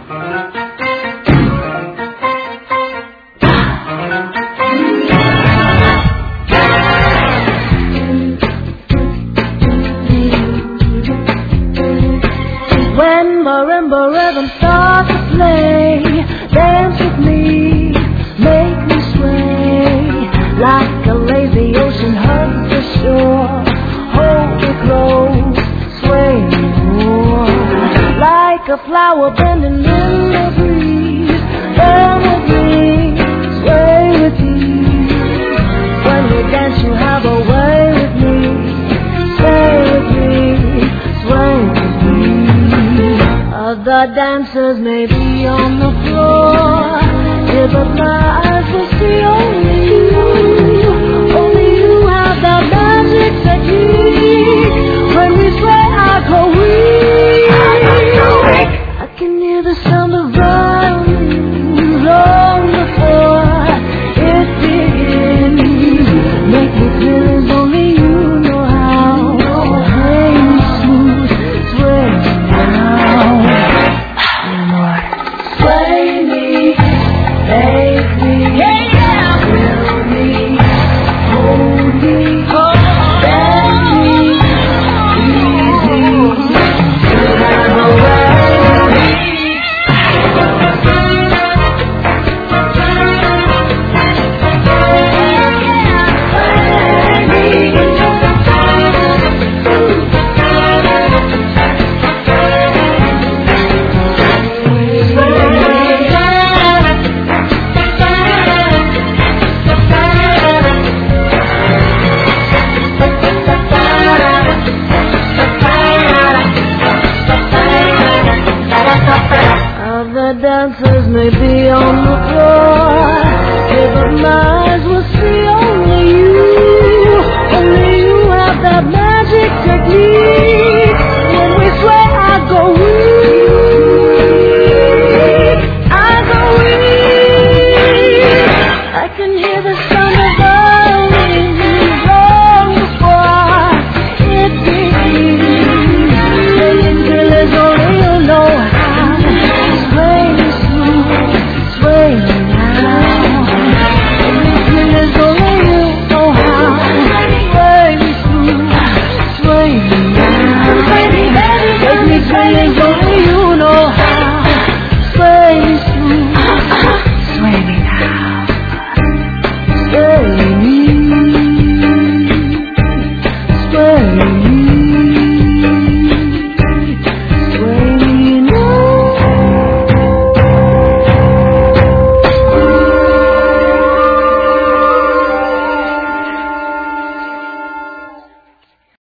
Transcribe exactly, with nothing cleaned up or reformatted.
When marimba rhythm starts to play, dance with me, make me sway, like a lazy ocean hugs the shore. Hold me close, sway more, like a flower bending in the breeze. Bend with me, sway with me. When we dance, you have a way with me. Stay with me, sway with me. Other dancers may be on the floor, yeah, but my eyes will see only you. Only you have that magic technique. When we sway, I go weak. I can hear the sound of violins long before it begins. Make me feel as only you know how. Play me smooth, sway now. Sway me, make me, feel me, hold me, bend me, ease me, you have a way. Other dancers may be on the floor, yeah, but my eyes will see only you. Only you have that magic technique.